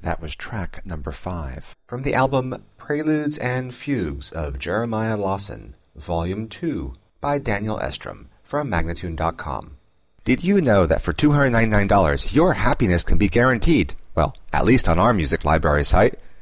That was track number 5 from the album Preludes and Fugues of Jeremiah Lawson, Volume 2 by Daniel Estrom from Magnatune.com. Did you know that for $299 your happiness can be guaranteed? Well, at least on our music library site.